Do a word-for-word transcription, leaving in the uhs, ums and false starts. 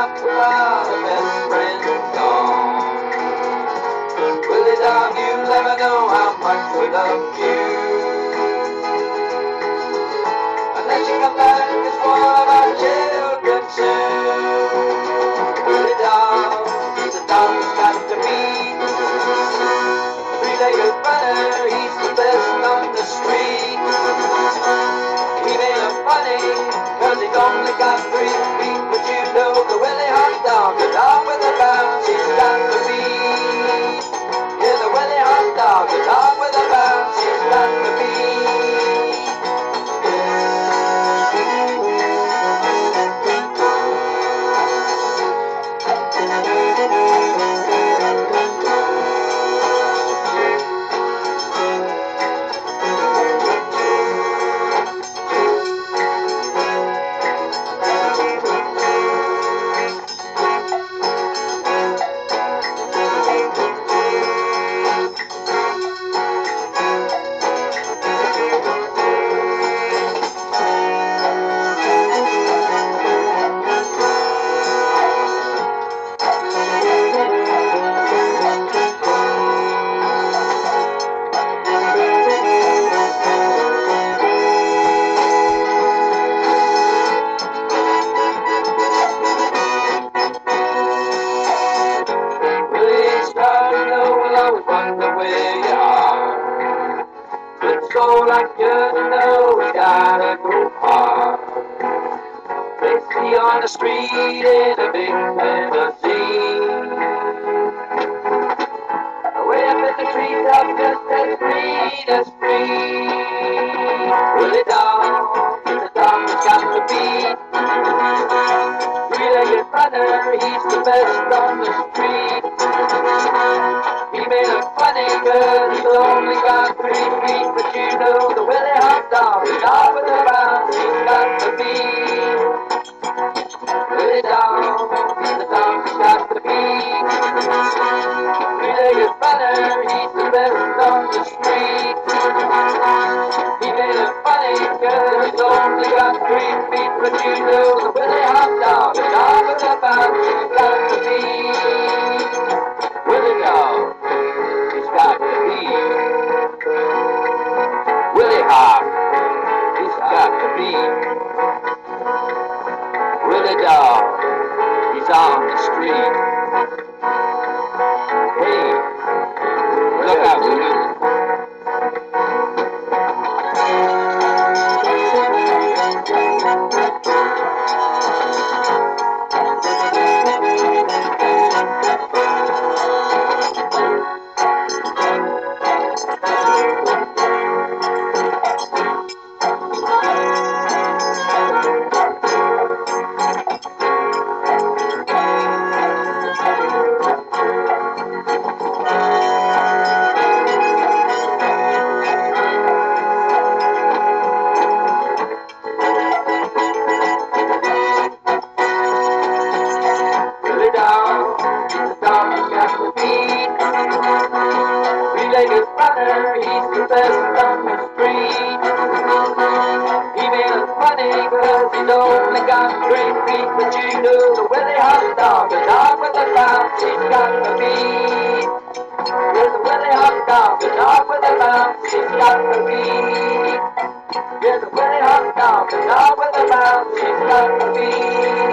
after a while the best friend's gone. Willie dog, you'll never know how much we love you. Unless you come back as one of our children soon. Willie dog, he's a dog that's got to be. Three-legged runner, he's the best on the street. He may look funny, cause he's only got three feet, but you know the Willie hot dog, the dog with the bounce, he's got to be. Yeah, the Willie hot dog, the dog with the bounce, he's got to be. So like you know we gotta go far. They see on the street in a big limousine. Way up in the treetop, just as green as green. Willie dog, the dog has got to be. Three-legged runner, he's the best on the street. He may look funny, cause he's only got three feet, but you know the Willie hot dog, the dog with the bounce, he's got to be. Willie dog, he's the dog he's got to be. Three-legged runner, he's the best on the street. He may look funny, cause he's only got three feet, but you know the Willie hot dog, the dog with the bounce, he's got to be. Willie dog, he's got to be. Willie hot, he's got to be. Willie dog, he's on the street. Hey, look out, Willie. Three-legged runner, he's the best on the street. He may look funny, cause he's only got three feet, but you know the Willie hot dog, the dog with the bounce, he's got to be. There's the Willie hot dog, the dog with the bounce, he's got to be. There's the Willie hot dog, the dog with the bounce, he's got to be.